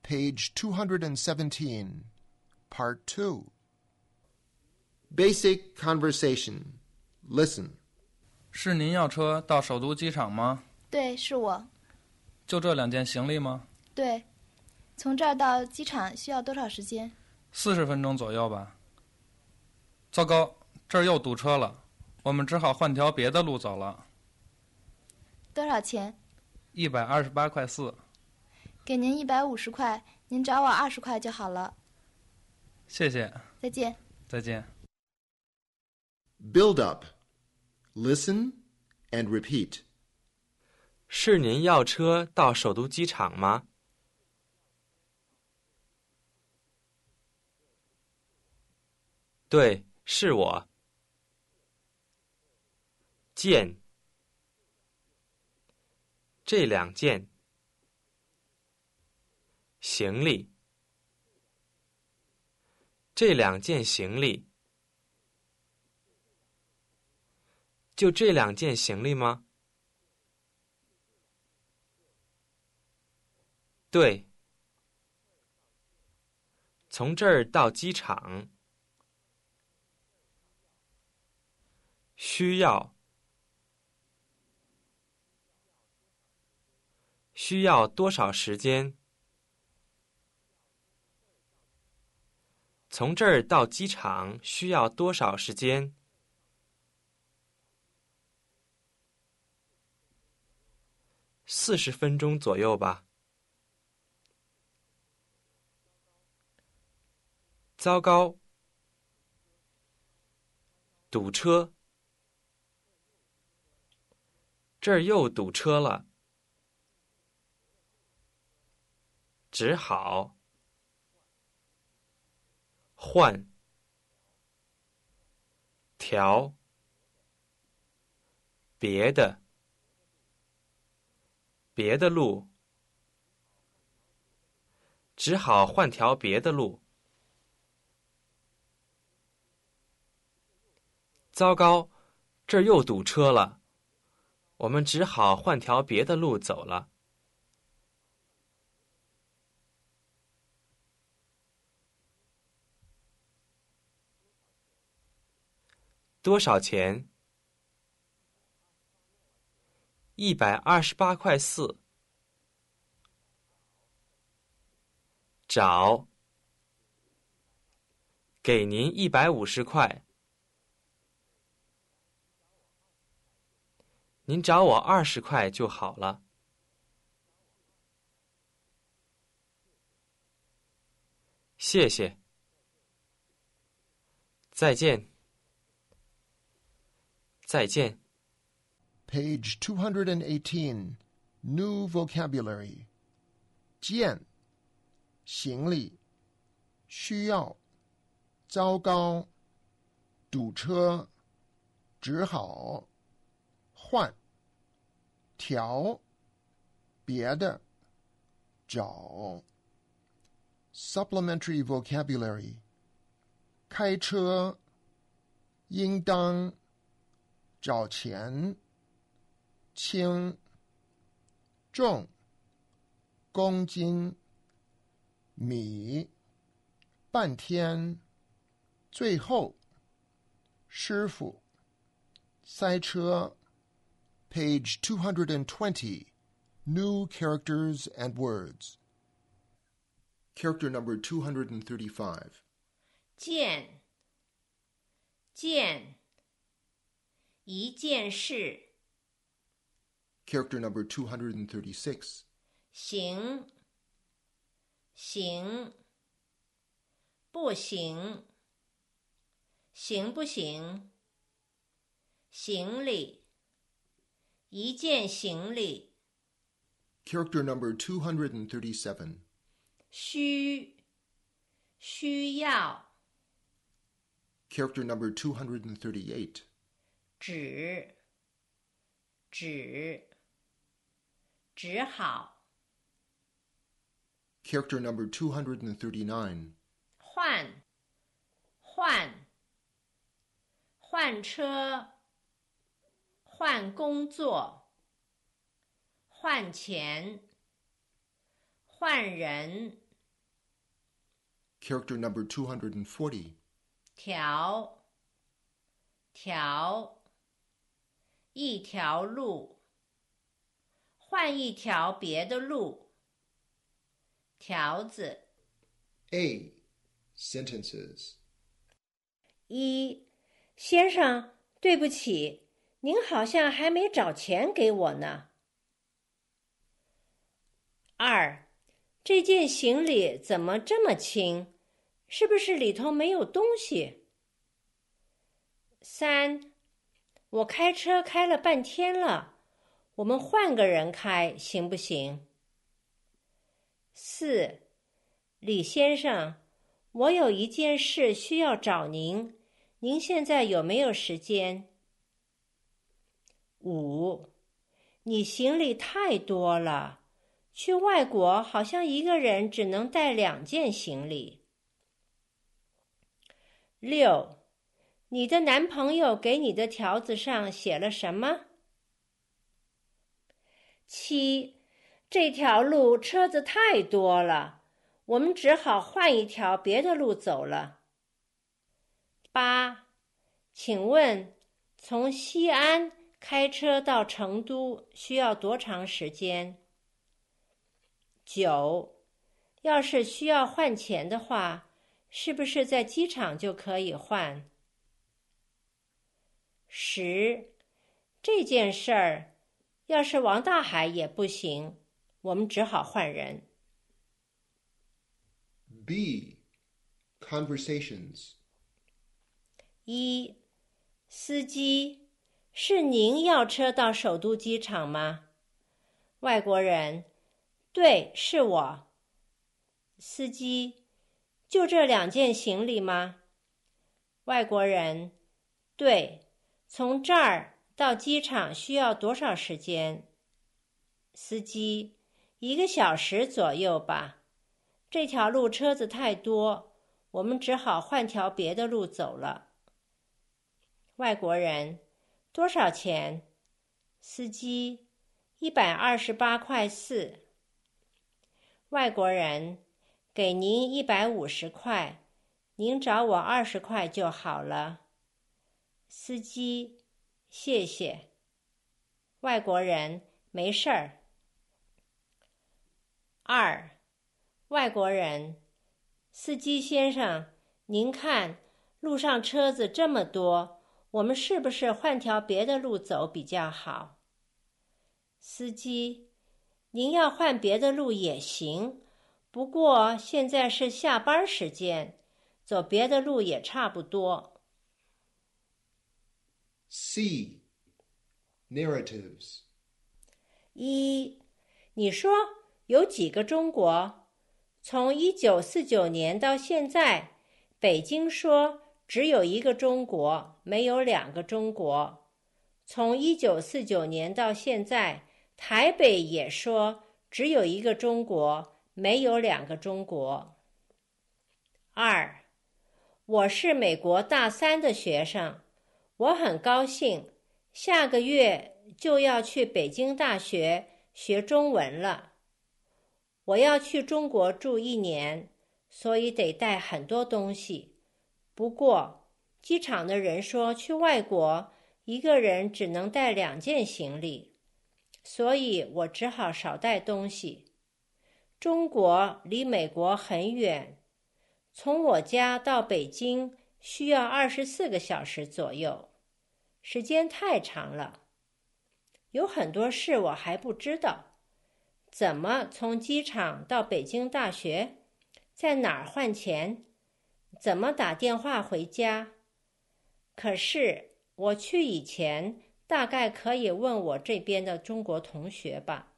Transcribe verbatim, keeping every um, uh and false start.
Page two seventeen, Part two. Basic conversation. Listen. 是您要车到首都机场吗？ 对，是我。 就这两件行李吗？ 对。从这儿到机场需要多少时间？ 四十分钟左右吧。糟糕，这儿又堵车了，我们只好换条别的路走了。 多少钱？ 一百二十八块四。 给您一百五十块，您找我二十块就好了。 谢谢。 再见。 再见。 Build up. Listen and repeat. 是您要车到首都机场吗？对，是我。件，这两件。行李，这两件行李。就这两件行李吗？对。从这儿到机场。需要。需要多少时间？从这儿到机场需要多少时间？四十分钟左右吧。糟糕，堵车，这儿又堵车了，只好换条别的别的路，只好换条别的路。糟糕，这儿又堵车了，我们只好换条别的路走了。多少钱？一百二十八块四。找，给您一百五十块。您找我二十块就好了。谢谢。再见。再见。 Page two eighteen, New vocabulary. 件，行李，需要，糟糕，堵车，只好，换，条，别的，找。Supplementary vocabulary. 开车，应当，找钱，轻，重，公斤，米，半天，最后，师傅，塞车。Page two twenty, New characters and words. Character number two thirty-five. 件，件，一件事。 Character number two thirty-six. 行，行，不行，行不行？行李，一件行李。 Character number two thirty-seven. 需，需要。 Character number two thirty-eight. 只，只，只好。 Character number two thirty-nine. 换，换，换车，换工作，换钱，换人， Character number two hundred forty. 条，条，一条路，换一条别的路。条子。 A. Sentences. 一，先生，对不起，您好像还没找钱给我呢。二，这件行李怎么这么轻？是不是里头没有东西？三，我开车开了半天了，我们换个人开行不行？四，李先生，我有一件事需要找您，您现在有没有时间？五，你行李太多了，去外国好像一个人只能带两件行李。六，你的男朋友给你的条子上写了什么？七，这条路车子太多了，我们只好换一条别的路走了。八，请问从西安开车到成都需要多长时间？九，要是需要换钱的话，是不是在机场就可以换？十，这件事儿要是王大海也不行，我们只好换人。 B. Conversations. 一，司机，是您要车到首都机场吗？外国人，对，是我。司机，就这两件行李吗？外国人，对，从这儿到机场需要多少时间？司机，一个小时左右吧。这条路车子太多，我们只好换条别的路走了。外国人，多少钱？司机，一百二十八块四。外国人，给您一百五十块，您找我二十块就好了。司机，谢谢。外国人，没事儿。二，外国人，司机先生，您看路上车子这么多，我们是不是换条别的路走比较好？司机，您要换别的路也行，不过现在是下班时间，走别的路也差不多。 C. Narratives. 一，你说有几个中国？从一九四九年到现在，北京说只有一个中国，没有两个中国。从一九四九年到现在，台北也说只有一个中国，没有两个中国。二，我是美国大三的学生，我很高兴，下个月就要去北京大学学中文了。我要去中国住一年，所以得带很多东西。不过，机场的人说去外国，一个人只能带两件行李，所以我只好少带东西。中国离美国很远，从我家到北京需要二十四个小时左右，时间太长了。有很多事我还不知道。怎么从机场到北京大学？在哪儿换钱？怎么打电话回家？可是我去以前，大概可以问我这边的中国同学吧。